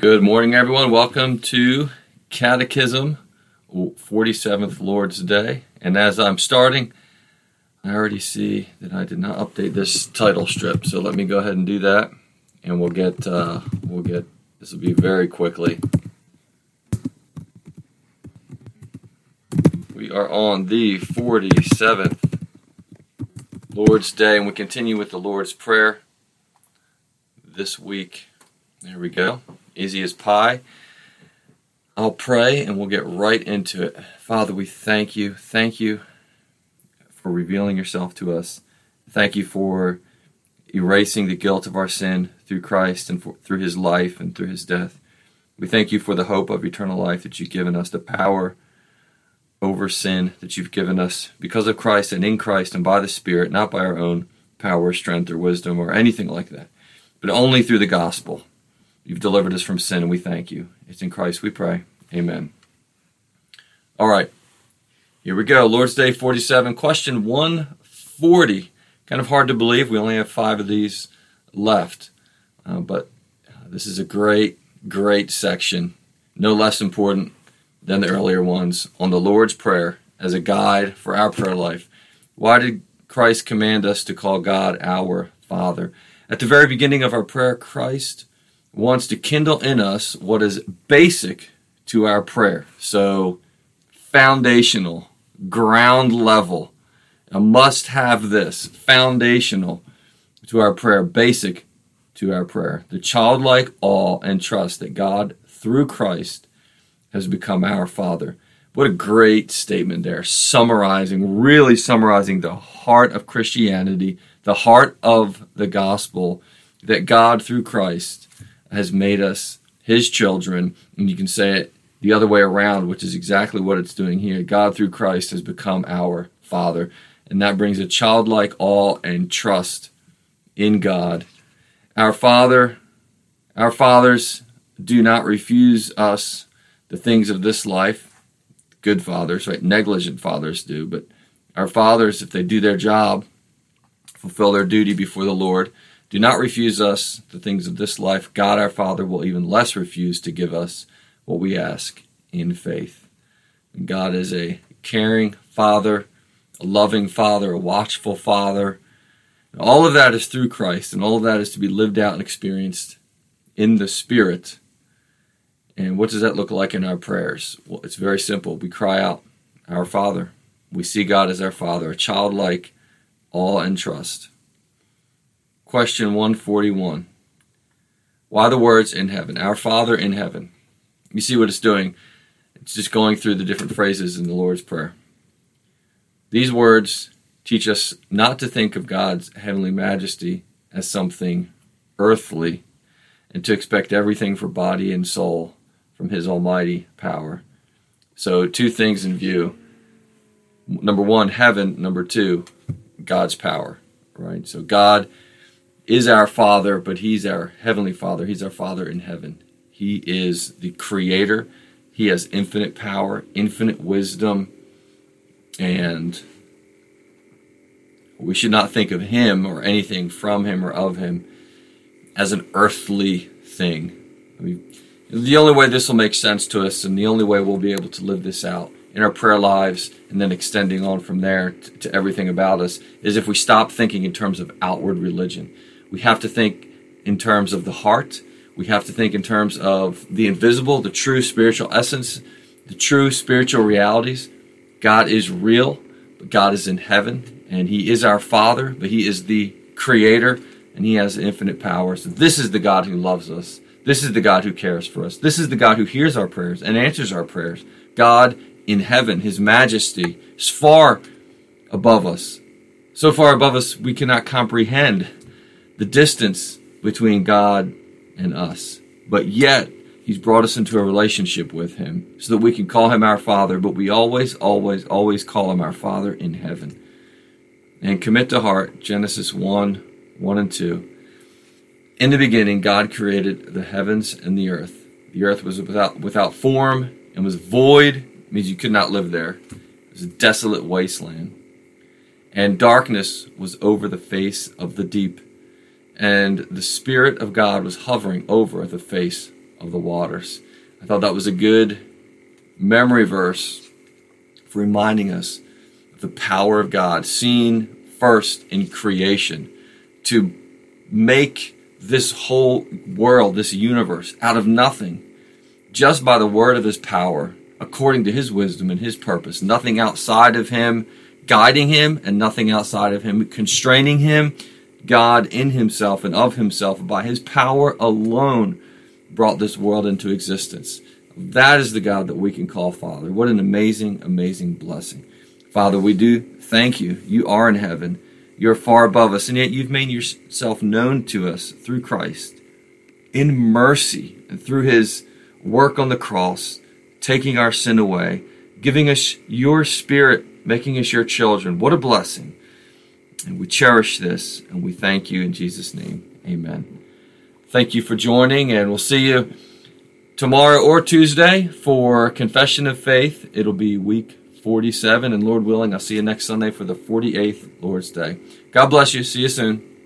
Good morning, everyone. Welcome to Catechism, 47th Lord's Day. And as I'm starting, I already see that I did not update this title strip. So let me go ahead and do that, and we'll get this will be very quickly. We are on the 47th Lord's Day, and we continue with the Lord's Prayer this week. There we go. Easy as pie. I'll pray and we'll get right into it. Father, we thank you. Thank you for revealing yourself to us. Thank you for erasing the guilt of our sin through Christ and through his life and through his death. We thank you for the hope of eternal life that you've given us, the power over sin that you've given us because of Christ and in Christ and by the Spirit, not by our own power, strength, or wisdom or anything like that, but only through the gospel. You've delivered us from sin, and we thank you. It's in Christ we pray. Amen. All right. Here we go. Lord's Day 47, question 140. Kind of hard to believe. We only have 5 of these left. But this is a great, great section. No less important than the earlier ones on the Lord's Prayer as a guide for our prayer life. Why did Christ command us to call God our Father? At the very beginning of our prayer, Christ wants to kindle in us what is basic to our prayer. So, foundational, ground level, a must have this, foundational to our prayer, basic to our prayer. The childlike awe and trust that God, through Christ, has become our Father. What a great statement there, really summarizing the heart of Christianity, the heart of the gospel, that God, through Christ, has made us his children. And you can say it the other way around, which is exactly what it's doing here. God, through Christ, has become our Father. And that brings a childlike awe and trust in God. Our fathers do not refuse us the things of this life. Good fathers, right? Negligent fathers do. But our fathers, if they do their job, fulfill their duty before the Lord, do not refuse us the things of this life. God, our Father, will even less refuse to give us what we ask in faith. And God is a caring Father, a loving Father, a watchful Father. And all of that is through Christ, and all of that is to be lived out and experienced in the Spirit. And what does that look like in our prayers? Well, it's very simple. We cry out, our Father. We see God as our Father, a childlike awe and trust. Question 141. Why the words in heaven? Our Father in heaven. You see what it's doing? It's just going through the different phrases in the Lord's Prayer. These words teach us not to think of God's heavenly majesty as something earthly and to expect everything for body and soul from his almighty power. So 2 things in view. Number 1, heaven. Number 2, God's power. Right? So God is our Father, but he's our heavenly Father. He's our Father in heaven. He is the Creator. He has infinite power, infinite wisdom, and we should not think of him or anything from him or of him as an earthly thing. The only way this will make sense to us, and the only way we'll be able to live this out in our prayer lives, and then extending on from there to everything about us, is if we stop thinking in terms of outward religion. We have to think in terms of the heart. We have to think in terms of the invisible, the true spiritual essence, the true spiritual realities. God is real, but God is in heaven, and he is our Father, but he is the Creator, and he has infinite power. So this is the God who loves us. This is the God who cares for us. This is the God who hears our prayers and answers our prayers. God in heaven, his majesty is far above us. So far above us, we cannot comprehend the distance between God and us. But yet, he's brought us into a relationship with him so that we can call him our Father, but we always, always, always call him our Father in heaven. And commit to heart Genesis 1 and 2. In the beginning, God created the heavens and the earth. The earth was without form and was void. It means you could not live there. It was a desolate wasteland. And darkness was over the face of the deep. And the Spirit of God was hovering over the face of the waters. I thought that was a good memory verse for reminding us of the power of God, seen first in creation, to make this whole world, this universe, out of nothing, just by the word of his power, according to his wisdom and his purpose. Nothing outside of him guiding him, and nothing outside of him constraining him. God in himself and of himself, by his power alone, brought this world into existence. That is the God that we can call Father. What an amazing, amazing blessing. Father, we do thank you. You are in heaven. You're far above us, and yet you've made yourself known to us through Christ in mercy and through his work on the cross, taking our sin away, giving us your Spirit, making us your children. What a blessing. And we cherish this, and we thank you in Jesus' name. Amen. Thank you for joining, and we'll see you tomorrow or Tuesday for Confession of Faith. It'll be week 47, and Lord willing, I'll see you next Sunday for the 48th Lord's Day. God bless you. See you soon.